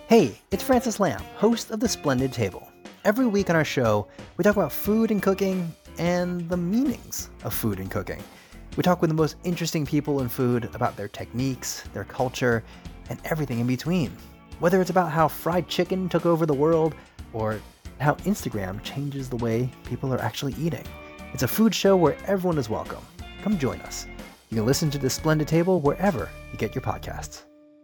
Hey, it's Francis Lamb, host of The Splendid Table. Every week on our show, we talk about food and cooking and the meanings of food and cooking. We talk with the most interesting people in food about their techniques, their culture, and everything in between. Whether it's about how fried chicken took over the world or how Instagram changes the way people are actually eating. It's a food show where everyone is welcome. Come join us. You can listen to The Splendid Table wherever you get your podcasts.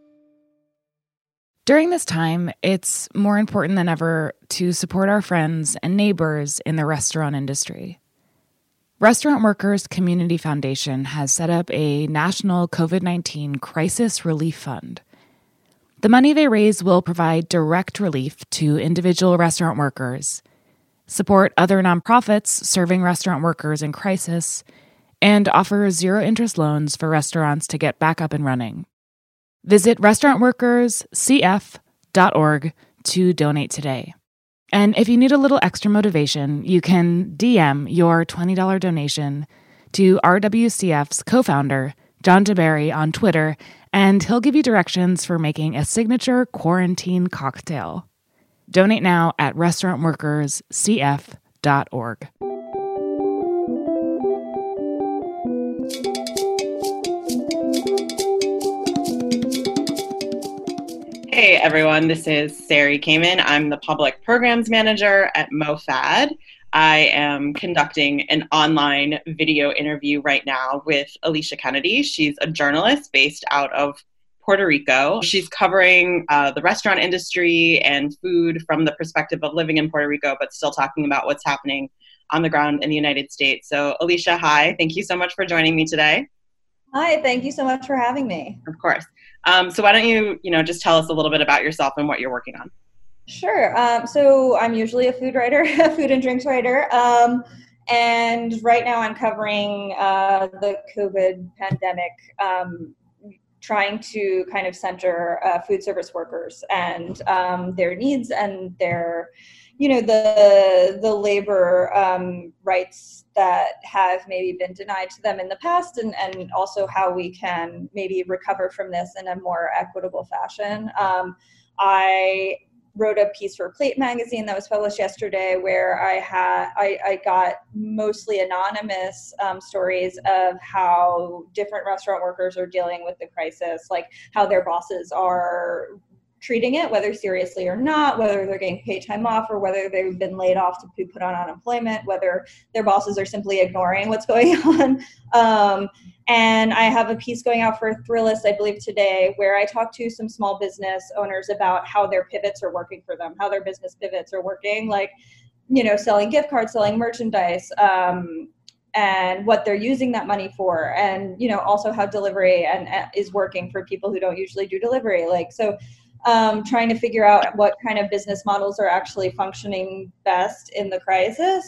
During this time, it's more important than ever to support our friends and neighbors in the restaurant industry. Restaurant Workers Community Foundation has set up a national COVID-19 crisis relief fund. The money they raise will provide direct relief to individual restaurant workers, support other nonprofits serving restaurant workers in crisis, and offer zero-interest loans for restaurants to get back up and running. Visit restaurantworkerscf.org to donate today. And if you need a little extra motivation, you can DM your $20 donation to RWCF's co-founder, John DeBerry, on Twitter, and he'll give you directions for making a signature quarantine cocktail. Donate now at restaurantworkerscf.org. Hey everyone, this is Sari Kamen. I'm the Public Programs Manager at MoFad. I am conducting an online video interview right now with Alicia Kennedy. She's a journalist based out of Puerto Rico. She's covering the restaurant industry and food from the perspective of living in Puerto Rico, but still talking about what's happening on the ground in the United States. So Alicia, hi. Thank you so much for joining me today. Hi, thank you so much for having me. Of course. So why don't you just tell us a little bit about yourself and what you're working on? Sure. So I'm usually a food writer, a food and drinks writer. And right now I'm covering the COVID pandemic, trying to kind of center food service workers and their needs and their, the labor rights that have maybe been denied to them in the past, and also how we can maybe recover from this in a more equitable fashion. I wrote a piece for Plate magazine that was published yesterday where I got mostly anonymous stories of how different restaurant workers are dealing with the crisis, like how their bosses are treating it, whether seriously or not, whether they're getting paid time off or whether they've been laid off to be put on unemployment, whether their bosses are simply ignoring what's going on. And I have a piece going out for Thrillist, I believe today, where I talk to some small business owners about how their pivots are working for them, how their business pivots are working, like, selling gift cards, selling merchandise, and what they're using that money for, and, also how delivery is working for people who don't usually do delivery. Trying to figure out what kind of business models are actually functioning best in the crisis.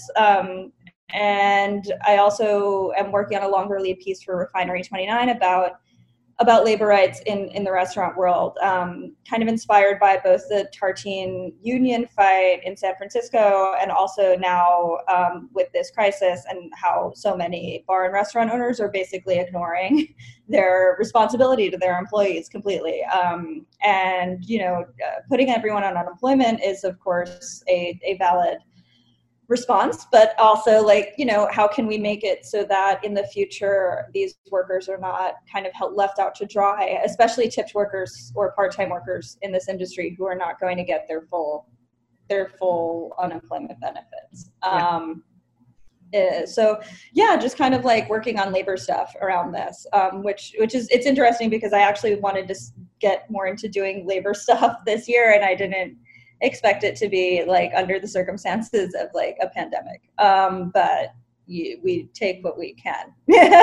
And I also am working on a longer lead piece for Refinery 29 about labor rights in the restaurant world, kind of inspired by both the Tartine union fight in San Francisco and also now with this crisis and how so many bar and restaurant owners are basically ignoring their responsibility to their employees completely. Putting everyone on unemployment is, of course, a valid response, but also how can we make it so that in the future these workers are not kind of left out to dry, especially tipped workers or part-time workers in this industry who are not going to get their full unemployment benefits. Just kind of working on labor stuff around this, which is, it's interesting because I actually wanted to get more into doing labor stuff this year, and I didn't expect it to be under the circumstances of a pandemic. But we take what we can.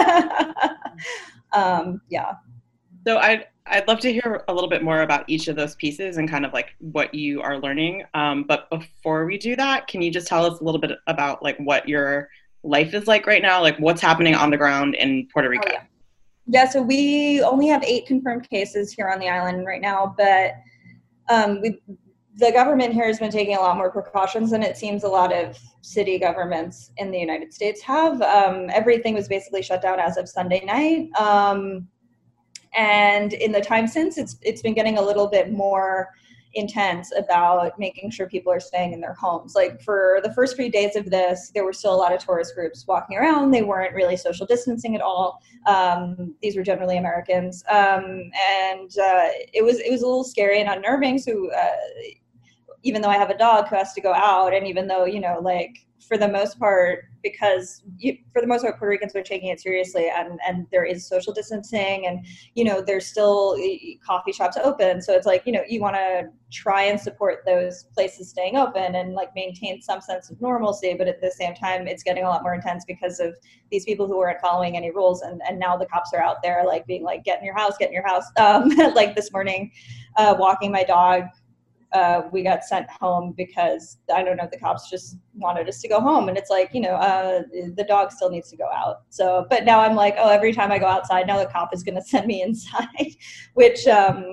So I'd love to hear a little bit more about each of those pieces and kind of what you are learning. But before we do that, can you just tell us a little bit about what your life is like right now? What's happening on the ground in Puerto Rico? Yeah, so we only have 8 confirmed cases here on the island right now, but the government here has been taking a lot more precautions than it seems a lot of city governments in the United States have. Everything was basically shut down as of Sunday night. And in the time since, it's been getting a little bit more intense about making sure people are staying in their homes. Like for the first few days of this, there were still a lot of tourist groups walking around. They weren't really social distancing at all. These were generally Americans. And it was a little scary and unnerving. So even though I have a dog who has to go out, and even though, like for the most part, Puerto Ricans are taking it seriously, and there is social distancing, and, there's still coffee shops open. So it's like, you want to try and support those places staying open and like maintain some sense of normalcy. But at the same time, it's getting a lot more intense because of these people who weren't following any rules. And now the cops are out there like being like, get in your house. Like this morning, walking my dog, we got sent home because, I don't know, the cops just wanted us to go home. And it's like, the dog still needs to go out. So, but now I'm like, oh, every time I go outside, now the cop is going to send me inside, which,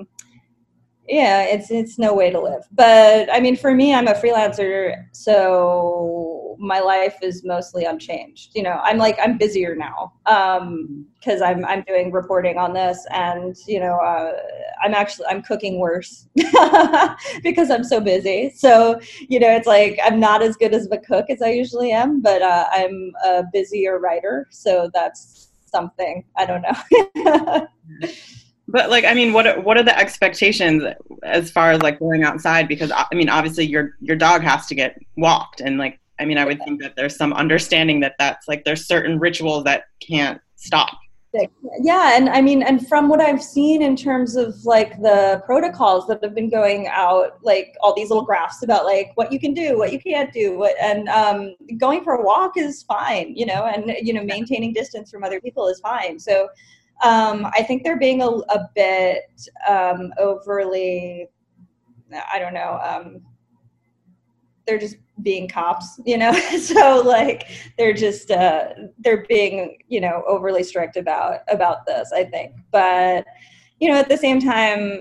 it's no way to live. But I mean, for me, I'm a freelancer, so my life is mostly unchanged. I'm busier now because I'm doing reporting on this, and I'm cooking worse because I'm so busy. So it's like I'm not as good as a cook as I usually am, but I'm a busier writer, so that's something. I don't know. But like, I mean, what are the expectations as far as like going outside? Because I mean, obviously your dog has to get walked, and like, I mean, I would think that there's some understanding that that's like there's certain rituals that can't stop. Yeah, and I mean, and from what I've seen in terms of like the protocols that have been going out, like all these little graphs about like what you can do, what you can't do, and going for a walk is fine, and maintaining distance from other people is fine. So. I think they're being a bit overly, I don't know, they're just being cops, so like they're just, they're being, overly strict about this, I think. But, at the same time,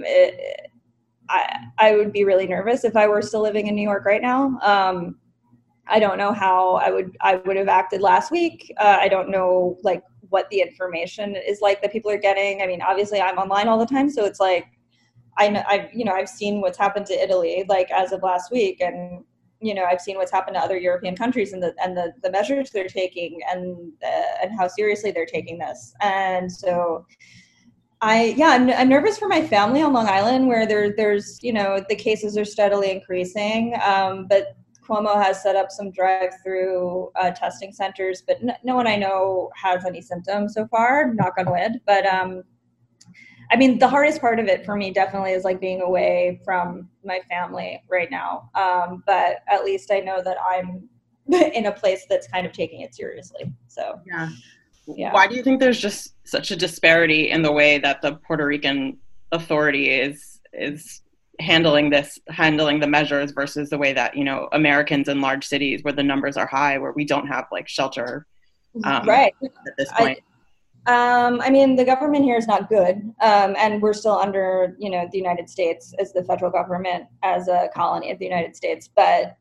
I would be really nervous if I were still living in New York right now. I don't know how I would have acted last week. I don't know, like, what the information is like that people are getting. I mean, obviously I'm online all the time, so it's like I've seen what's happened to Italy like as of last week, and I've seen what's happened to other European countries and the measures they're taking and how seriously they're taking this. And so I'm nervous for my family on Long Island, where there's the cases are steadily increasing, but Cuomo has set up some drive-through testing centers, but no one I know has any symptoms so far, knock on wood. But I mean, the hardest part of it for me definitely is like being away from my family right now. But at least I know that I'm in a place that's kind of taking it seriously. So yeah. Why do you think there's just such a disparity in the way that the Puerto Rican authority is handling the measures versus the way that Americans in large cities where the numbers are high, where we don't have like shelter right at this point? I mean, the government here is not good, and we're still under the United States as the federal government, as a colony of the United States. But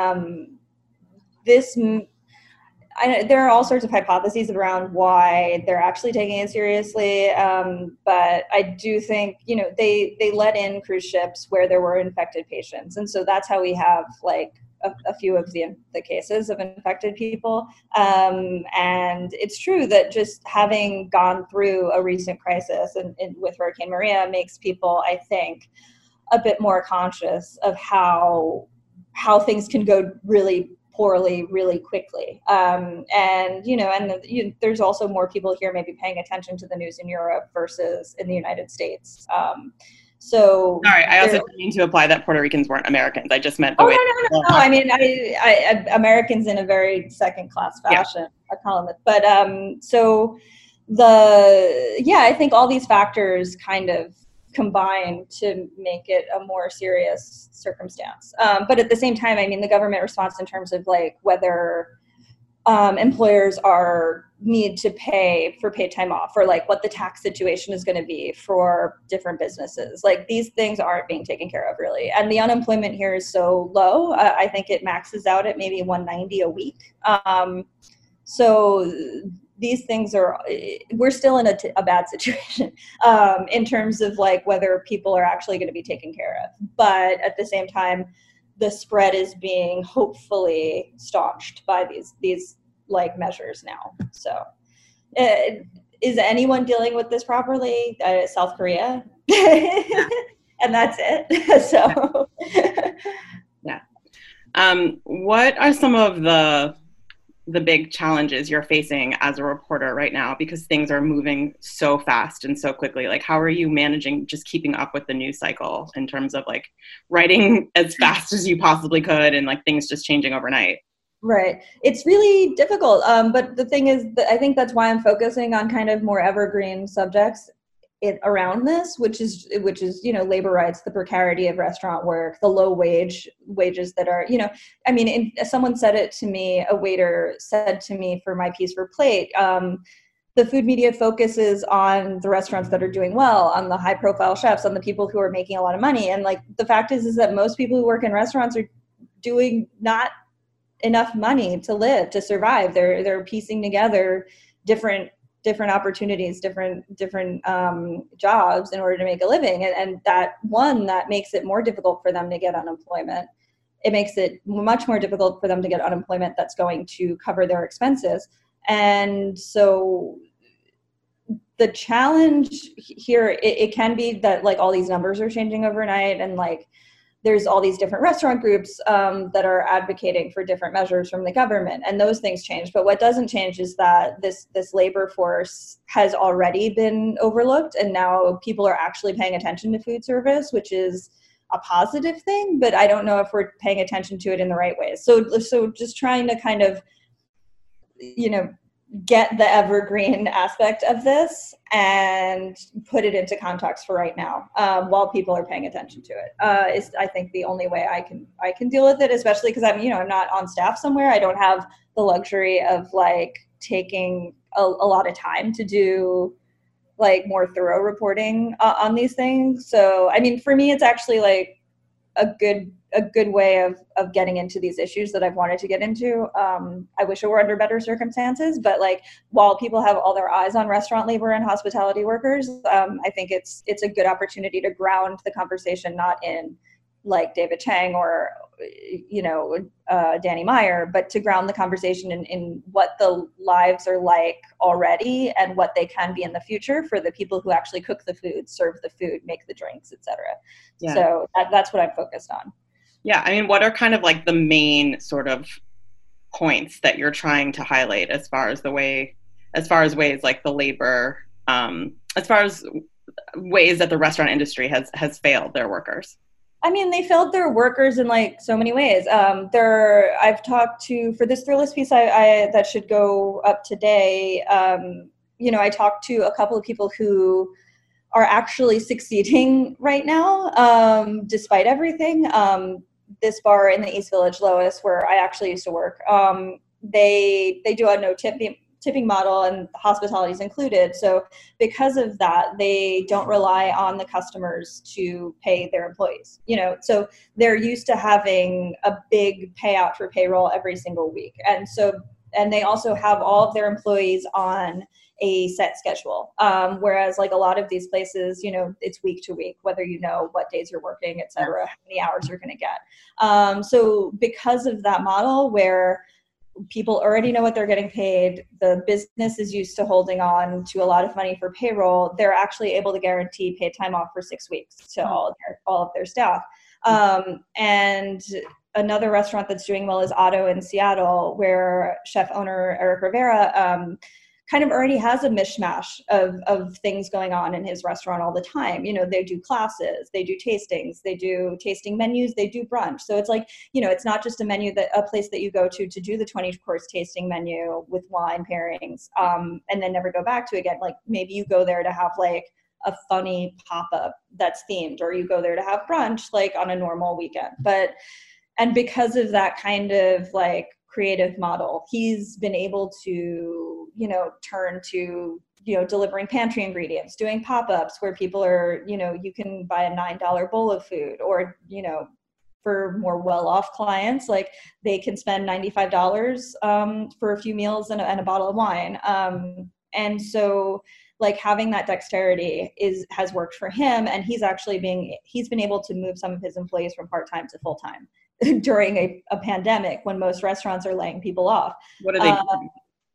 there are all sorts of hypotheses around why they're actually taking it seriously. But I do think, they let in cruise ships where there were infected patients. And so that's how we have like a few of the cases of infected people. And it's true that just having gone through a recent crisis and with Hurricane Maria makes people, I think, a bit more conscious of how things can go really poorly really quickly. There's also more people here maybe paying attention to the news in Europe versus in the United States. Sorry, I also didn't mean to imply that Puerto Ricans weren't Americans. I just meant the way. No. I mean, I Americans in a very second-class fashion. Yeah. I call them it. But I think all these factors kind of combine to make it a more serious circumstance. But at the same time, I mean, the government response in terms of like whether employers need to pay for paid time off, or like what the tax situation is going to be for different businesses. Like these things aren't being taken care of really. And the unemployment here is so low. I think it maxes out at maybe 190 a week. So these things we're still in a bad situation in terms of like whether people are actually going to be taken care of. But at the same time, the spread is being hopefully staunched by these like measures now. So is anyone dealing with this properly? South Korea. And that's it. So yeah. What are some of the big challenges you're facing as a reporter right now, because things are moving so fast and so quickly? Like, how are you managing just keeping up with the news cycle in terms of like writing as fast as you possibly could and like things just changing overnight? Right. It's really difficult. But the thing is that I think that's why I'm focusing on kind of more evergreen subjects around this, which is, labor rights, the precarity of restaurant work, the low wages that are, I mean, someone said it to me, a waiter said to me for my piece for Plate, the food media focuses on the restaurants that are doing well, on the high profile chefs, on the people who are making a lot of money. And like, the fact is that most people who work in restaurants are doing not enough money to live, to survive. They're piecing together different opportunities, different jobs in order to make a living. And that makes it more difficult for them to get unemployment. It makes it much more difficult for them to get unemployment that's going to cover their expenses. And so the challenge here, it can be that like all these numbers are changing overnight, and like there's all these different restaurant groups that are advocating for different measures from the government, and those things change. But what doesn't change is that this labor force has already been overlooked, and now people are actually paying attention to food service, which is a positive thing, but I don't know if we're paying attention to it in the right ways. So just trying to kind of, get the evergreen aspect of this and put it into context for right now, while people are paying attention to it, is I think the only way I can deal with it, especially because I'm not on staff somewhere. I don't have the luxury of like taking a lot of time to do like more thorough reporting on these things. So I mean, for me, it's actually like a good way of getting into these issues that I've wanted to get into. I wish it were under better circumstances, but like while people have all their eyes on restaurant labor and hospitality workers, I think it's a good opportunity to ground the conversation not in like David Chang or Danny Meyer, but to ground the conversation in what the lives are like already and what they can be in the future for the people who actually cook the food, serve the food, make the drinks, etc. Yeah. So that's what I'm focused on. Yeah, I mean, what are kind of like the main sort of points that you're trying to highlight as far as ways like the labor, as far as ways that the restaurant industry has failed their workers? I mean, they failed their workers in like so many ways. I've talked to, for this Thrillist piece I that should go up today, I talked to a couple of people who are actually succeeding right now, despite everything. This bar in the East Village, Lois, where I actually used to work, they do a no tipping model, and hospitality is included. So because of that, they don't rely on the customers to pay their employees. So they're used to having a big payout for payroll every single week. And they also have all of their employees on a set schedule. Whereas like a lot of these places, it's week to week, whether what days you're working, et cetera, how many hours you're going to get. So because of that model where people already know what they're getting paid, the business is used to holding on to a lot of money for payroll, they're actually able to guarantee paid time off for 6 weeks to all of their staff. And another restaurant that's doing well is Otto in Seattle, where chef owner Eric Rivera kind of already has a mishmash of things going on in his restaurant all the time. They do classes, they do tastings, they do tasting menus, they do brunch. So it's like, it's not just a place that you go to do the 20-course tasting menu with wine pairings, and then never go back to again. Like maybe you go there to have like a funny pop-up that's themed, or you go there to have brunch like on a normal weekend. And because of that kind of like creative model, he's been able to, turn to, delivering pantry ingredients, doing pop-ups where people are, you can buy a $9 bowl of food, or, for more well-off clients, like they can spend $95 for a few meals and a bottle of wine. And so like having that dexterity has worked for him, and he's been able to move some of his employees from part-time to full-time during a pandemic when most restaurants are laying people off. What are they doing?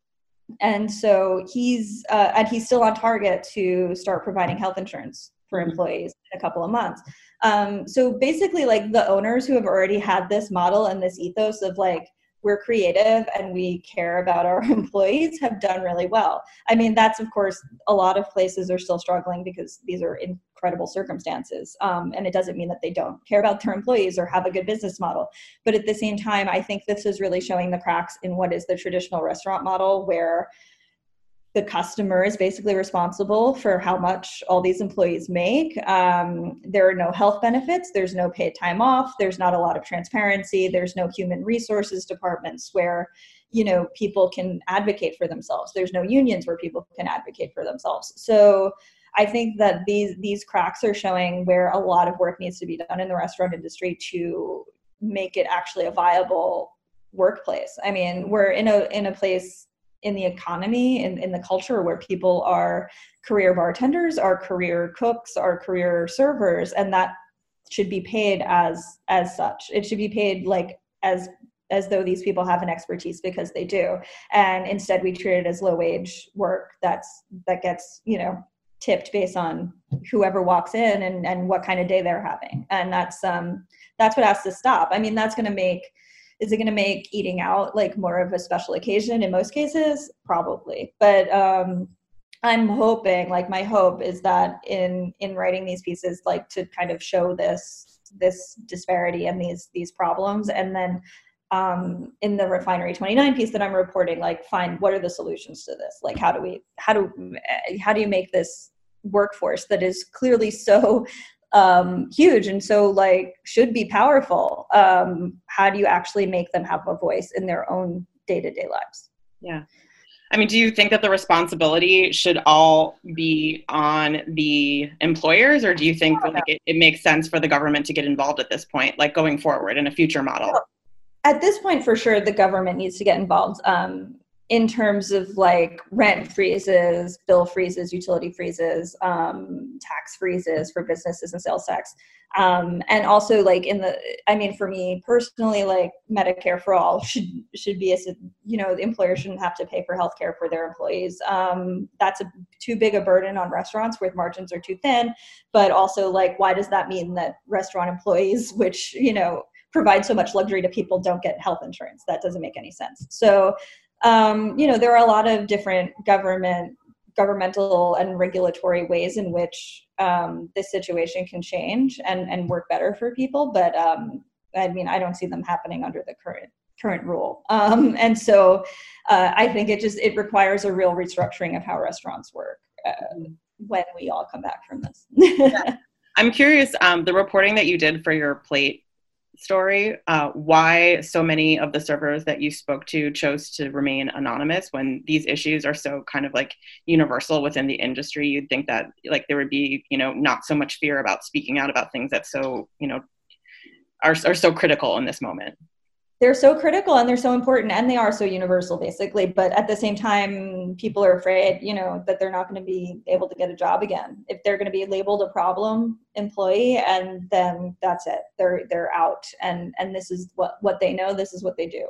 And so he's still on target to start providing health insurance for employees in a couple of months. So basically, like the owners who have already had this model and this ethos of like, we're creative and we care about our employees have done really well. I mean, that's, of course, a lot of places are still struggling because these are incredible circumstances. And it doesn't mean that they don't care about their employees or have a good business model. But at the same time, I think this is really showing the cracks in what is the traditional restaurant model, where the customer is basically responsible for how much all these employees make. There are no health benefits. There's no paid time off. There's not a lot of transparency. There's no human resources departments where, you know, people can advocate for themselves. There's no unions where people can advocate for themselves. So I think that these cracks are showing where a lot of work needs to be done in the restaurant industry to make it actually a viable workplace. I mean, we're in a place in the economy, in the culture, where people are career bartenders, are career cooks, are career servers, and that should be paid as such. It should be paid like as though these people have an expertise, because they do. And instead we treat it as low wage work that gets, you know, tipped based on whoever walks in and what kind of day they're having. And that's what has to stop. I mean, is it going to make eating out like more of a special occasion in most cases? Probably. But I'm hoping, like my hope is that in writing these pieces, like to kind of show this disparity and these problems. And then in the Refinery 29 piece that I'm reporting, like find what are the solutions to this? Like how do you make this workforce that is clearly so huge and so like should be powerful, how do you actually make them have a voice in their own day-to-day lives? Yeah. I mean, do you think that the responsibility should all be on the employers, or do you think that, like, it makes sense for the government to get involved at this point, like going forward in a future model? At this point, for sure, the government needs to get involved. In terms of like rent freezes, bill freezes, utility freezes, tax freezes for businesses and sales tax. And also like for me personally, like Medicare for all should be, the employer shouldn't have to pay for healthcare for their employees. That's too big a burden on restaurants where margins are too thin, but also like, why does that mean that restaurant employees, which, provide so much luxury to people, don't get health insurance? That doesn't make any sense. So, there are a lot of different governmental and regulatory ways in which this situation can change and work better for people. But I don't see them happening under the current rule. And so I think it requires a real restructuring of how restaurants work when we all come back from this. Yeah. I'm curious, the reporting that you did for your plate story, why so many of the servers that you spoke to chose to remain anonymous when these issues are so kind of like universal within the industry. You'd think that like there would be, not so much fear about speaking out about things that so, are so critical in this moment. They're so critical and they're so important and they are so universal basically. But at the same time, people are afraid, that they're not going to be able to get a job again. If they're going to be labeled a problem employee, and then that's it, they're out. And this is what they know. This is what they do.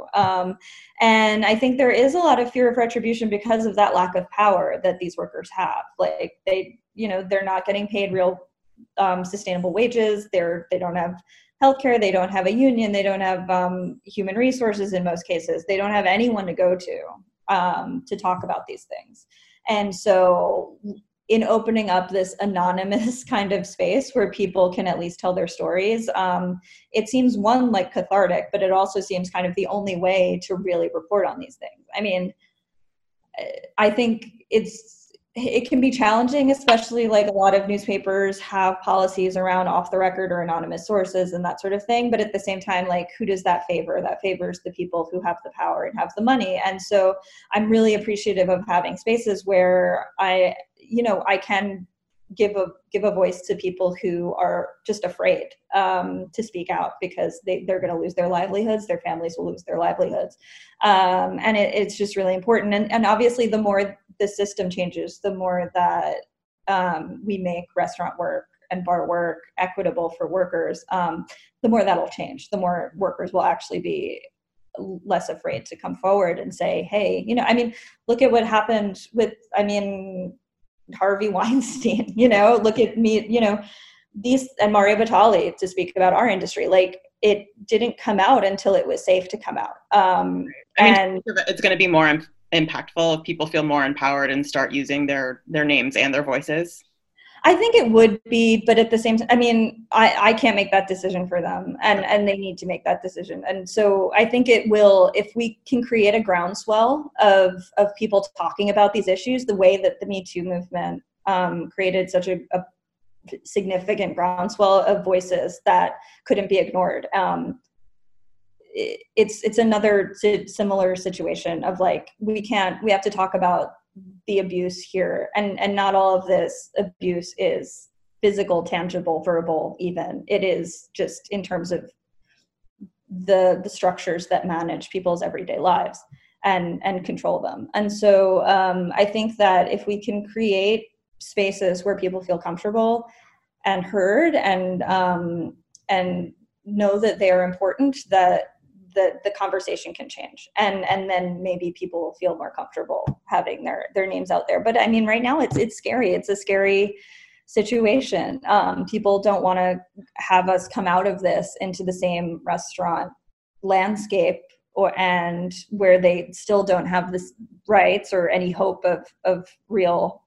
And I think there is a lot of fear of retribution because of that lack of power that these workers have. Like they're not getting paid real sustainable wages. They don't have healthcare, they don't have a union, they don't have human resources in most cases. They don't have anyone to go to talk about these things. And so in opening up this anonymous kind of space where people can at least tell their stories, it seems like cathartic, but it also seems kind of the only way to really report on these things. I mean, I think it can be challenging, especially like a lot of newspapers have policies around off the record or anonymous sources and that sort of thing. But at the same time, like, who does that favor? That favors the people who have the power and have the money. And so I'm really appreciative of having spaces where I can give a voice to people who are just afraid to speak out because they're going to lose their livelihoods, their families will lose their livelihoods. And it's just really important. And obviously the more the system changes, the more that we make restaurant work and bar work equitable for workers, the more that'll change, the more workers will actually be less afraid to come forward and say, hey, look at what happened with, Harvey Weinstein, look at me, these, and Mario Batali, to speak about our industry, like it didn't come out until it was safe to come out. And it's going to be more impactful if people feel more empowered and start using their names and their voices. I think it would be, but at the same time, I can't make that decision for them, and they need to make that decision. And so I think it will, if we can create a groundswell of people talking about these issues, the way that the Me Too movement created such a significant groundswell of voices that couldn't be ignored. It's another similar situation of like, we have to talk about the abuse here, and not all of this abuse is physical, tangible, verbal even. It is just in terms of the structures that manage people's everyday lives and control them. And so I think that if we can create spaces where people feel comfortable and heard and know that they are important, that the conversation can change, and then maybe people will feel more comfortable having their names out there. But right now it's scary. It's a scary situation. People don't want to have us come out of this into the same restaurant landscape, and where they still don't have this rights or any hope of real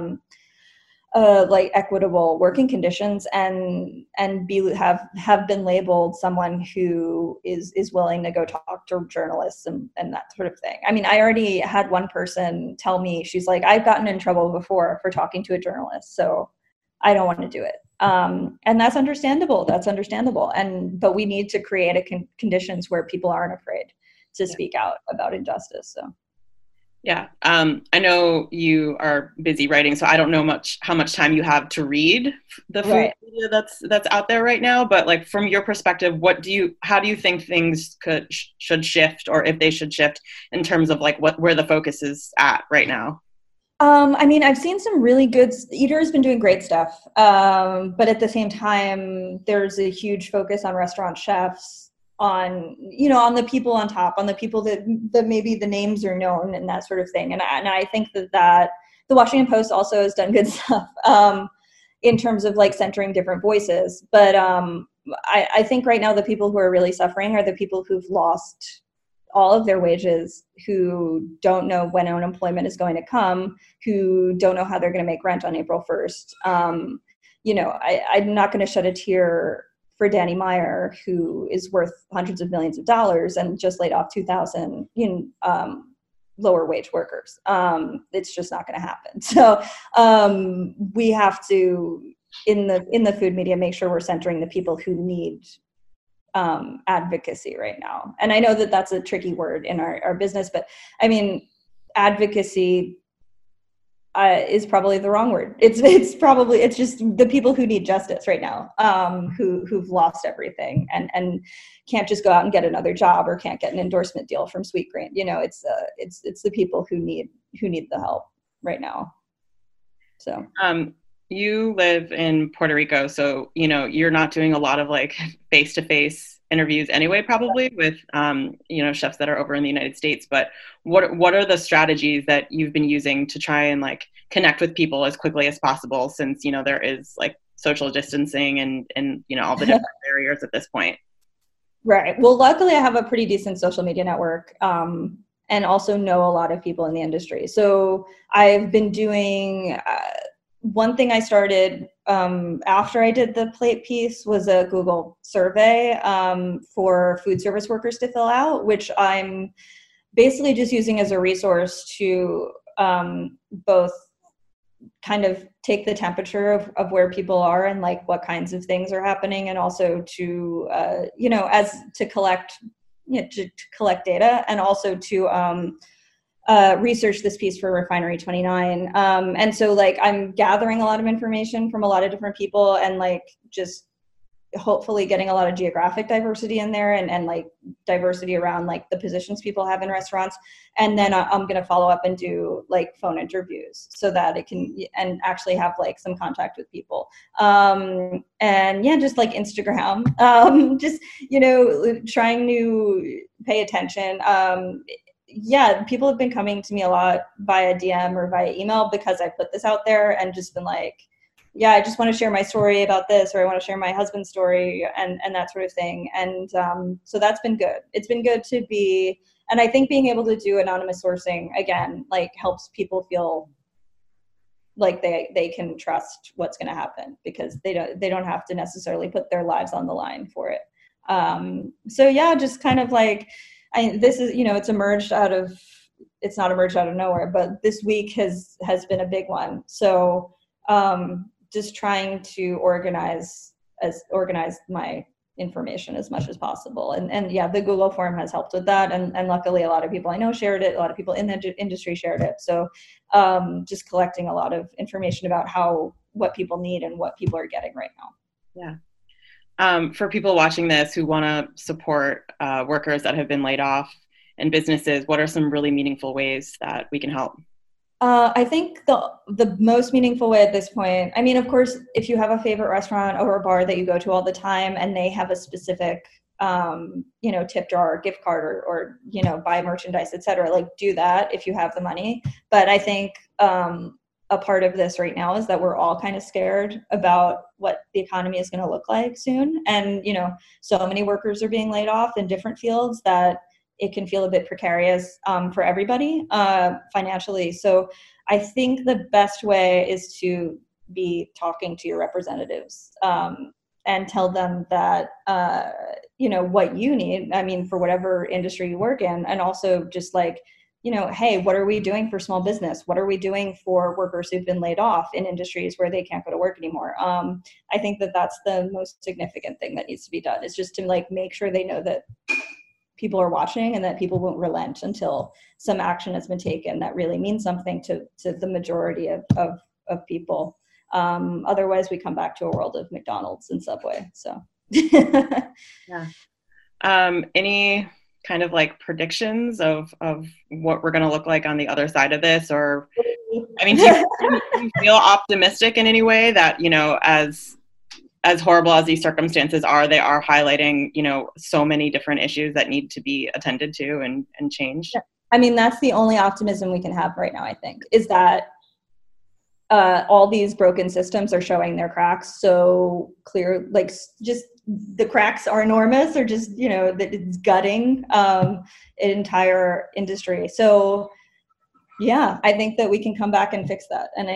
like equitable working conditions, and have been labeled someone who is willing to go talk to journalists and that sort of thing. I already had one person tell me, she's like, I've gotten in trouble before for talking to a journalist, so I don't want to do it. And that's understandable. But we need to create conditions where people aren't afraid to speak out about injustice. So. Yeah. I know you are busy writing, so I don't know how much time you have to read the food media that's out there right now. But like, from your perspective, how do you think things should shift, or if they should shift, in terms of like where the focus is at right now? I've seen some really good, Eater's been doing great stuff. But at the same time, there's a huge focus on restaurant chefs, on the people on top, on the people that maybe the names are known and that sort of thing. And I think that the Washington Post also has done good stuff in terms of like centering different voices. But I think right now the people who are really suffering are the people who've lost all of their wages, who don't know when unemployment is going to come, who don't know how they're going to make rent on April 1st. I'm not going to shed a tear for Danny Meyer, who is worth hundreds of millions of dollars and just laid off 2,000 lower wage workers. It's just not going to happen. So we have to, in the food media, make sure we're centering the people who need advocacy right now. And I know that that's a tricky word in our business, but advocacy is probably the wrong word. It's just the people who need justice right now, who've lost everything and can't just go out and get another job, or can't get an endorsement deal from Sweetgreen. It's the people who need the help right now. So you live in Puerto Rico, so you're not doing a lot of like face-to-face interviews anyway, probably with chefs that are over in the United States. But what are the strategies that you've been using to try and like connect with people as quickly as possible, since there is like social distancing and all the different barriers at this point? Right. Well, luckily I have a pretty decent social media network, and also know a lot of people in the industry. So I've been doing one thing I started after I did the plate piece was a Google survey for food service workers to fill out, which I'm basically just using as a resource to both kind of take the temperature of where people are and like what kinds of things are happening, and also to to collect data, and also to research this piece for Refinery 29. And so like I'm gathering a lot of information from a lot of different people, and like just hopefully getting a lot of geographic diversity in there, and like diversity around like the positions people have in restaurants. And then I'm going to follow up and do like phone interviews so that it can, and actually have like some contact with people. And yeah, just like Instagram, just, you know, trying to pay attention. Yeah, people have been coming to me a lot via DM or via email because I put this out there and just been like, yeah, I just want to share my story about this, or I want to share my husband's story, and that sort of thing. And so that's been good. It's been good to be, and I think being able to do anonymous sourcing, again, like helps people feel like they can trust what's going to happen, because they don't have to necessarily put their lives on the line for it. So yeah, just kind of like, this is, you know, it's not emerged out of nowhere, but this week has been a big one. So just trying to organize my information as much as possible. And yeah, the Google form has helped with that. And luckily a lot of people I know shared it. A lot of people in the industry shared it. So just collecting a lot of information about what people need and what people are getting right now. Yeah. For people watching this who want to support workers that have been laid off and businesses, what are some really meaningful ways that we can help? I think the most meaningful way at this point, I mean, of course, if you have a favorite restaurant or a bar that you go to all the time and they have a specific, you know, tip jar or gift card or, you know, buy merchandise, et cetera, like do that if you have the money. But I think a part of this right now is that we're all kind of scared about what the economy is going to look like soon. And, you know, so many workers are being laid off in different fields that it can feel a bit precarious for everybody financially. So I think the best way is to be talking to your representatives and tell them that, you know, what you need, I mean, for whatever industry you work in, and also just like, you know, hey, what are we doing for small business? What are we doing for workers who've been laid off in industries where they can't go to work anymore? I think that that's the most significant thing that needs to be done, is just to like make sure they know that people are watching and that people won't relent until some action has been taken that really means something to the majority of people. Otherwise we come back to a world of McDonald's and Subway. So yeah. Any kind of like predictions of what we're going to look like on the other side of this? Or, I mean, do you feel optimistic in any way that, you know, as horrible as these circumstances are, they are highlighting, you know, so many different issues that need to be attended to and changed? I mean, that's the only optimism we can have right now, I think, is that all these broken systems are showing their cracks so clear, like just the cracks are enormous, or just, you know, that it's gutting an entire industry. So yeah, I think that we can come back and fix that. And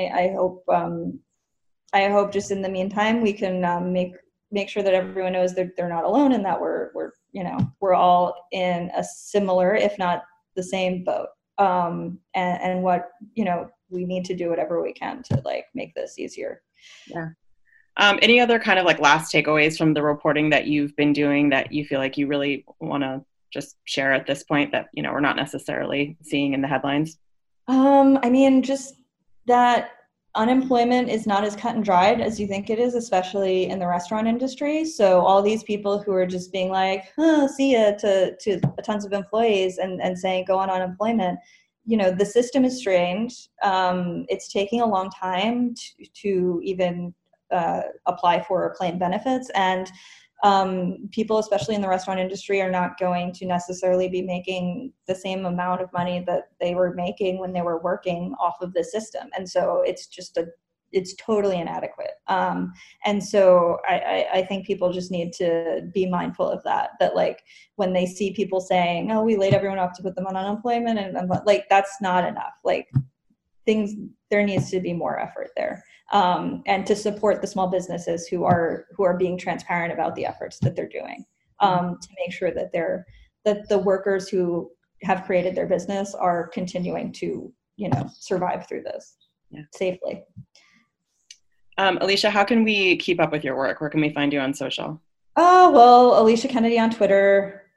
I hope just in the meantime, we can make sure that everyone knows that they're not alone, and that we're you know, we're all in a similar, if not the same boat. And what, you know, we need to do whatever we can to like make this easier. Yeah. Any other kind of like last takeaways from the reporting that you've been doing that you feel like you really want to just share at this point that, you know, we're not necessarily seeing in the headlines? I mean, just that unemployment is not as cut and dried as you think it is, especially in the restaurant industry. So all these people who are just being like, see ya to tons of employees and saying go on unemployment, you know, the system is strange. It's taking a long time to even apply for or claim benefits. And people, especially in the restaurant industry, are not going to necessarily be making the same amount of money that they were making when they were working off of the system. And so it's just it's totally inadequate. And so I think people just need to be mindful of that like when they see people saying, oh, we laid everyone off to put them on unemployment, and like, that's not enough. Like there needs to be more effort there. And to support the small businesses who are being transparent about the efforts that they're doing, to make sure that that the workers who have created their business are continuing to, you know, survive through this safely. Alicia, how can we keep up with your work? Where can we find you on social? Oh, well, Alicia Kennedy on Twitter.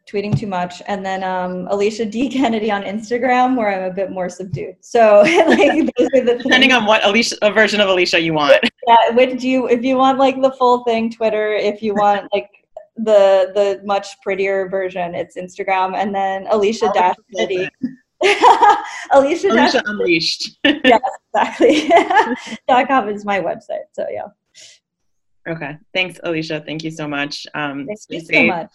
tweeting too much. And then Alicia D. Kennedy on Instagram, where I'm a bit more subdued. So like those are the depending on what version of Alicia you want. Yeah, if you want like the full thing, Twitter. If you want like the much prettier version, it's Instagram. And then Alicia Dash Kennedy. Alicia Unleashed. Yes, exactly. .com is my website. So yeah. Okay. Thanks, Alicia. Thank you so much. Thank you so much.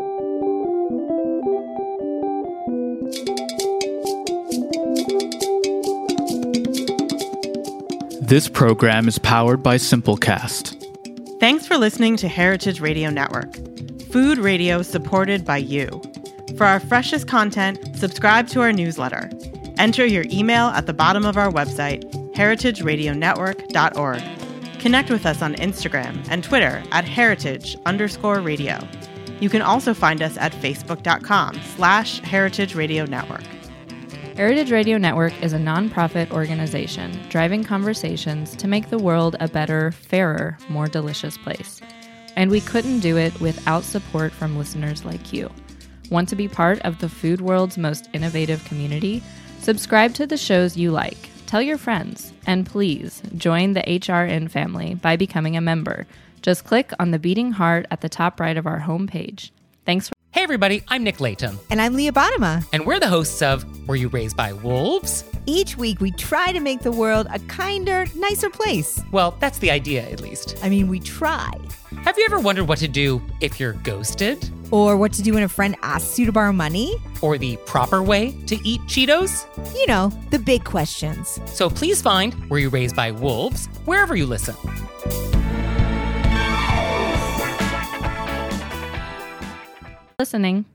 This program is powered by Simplecast. Thanks for listening to Heritage Radio Network, food radio supported by you. For our freshest content, subscribe to our newsletter. Enter your email at the bottom of our website, heritageradionetwork.org. Connect with us on Instagram and Twitter at heritage_radio. You can also find us at facebook.com/Heritage Radio Network. Heritage Radio Network is a nonprofit organization driving conversations to make the world a better, fairer, more delicious place. And we couldn't do it without support from listeners like you. Want to be part of the food world's most innovative community? Subscribe to the shows you like. Tell your friends. And please join the HRN family by becoming a member. Just click on the beating heart at the top right of our homepage. Thanks for... Hey everybody, I'm Nick Latham. And I'm Leah Bottima. And we're the hosts of Were You Raised by Wolves? Each week we try to make the world a kinder, nicer place. Well, that's the idea, at least. I mean, we try. Have you ever wondered what to do if you're ghosted? Or what to do when a friend asks you to borrow money? Or the proper way to eat Cheetos? You know, the big questions. So please find Were You Raised by Wolves wherever you listen. listening.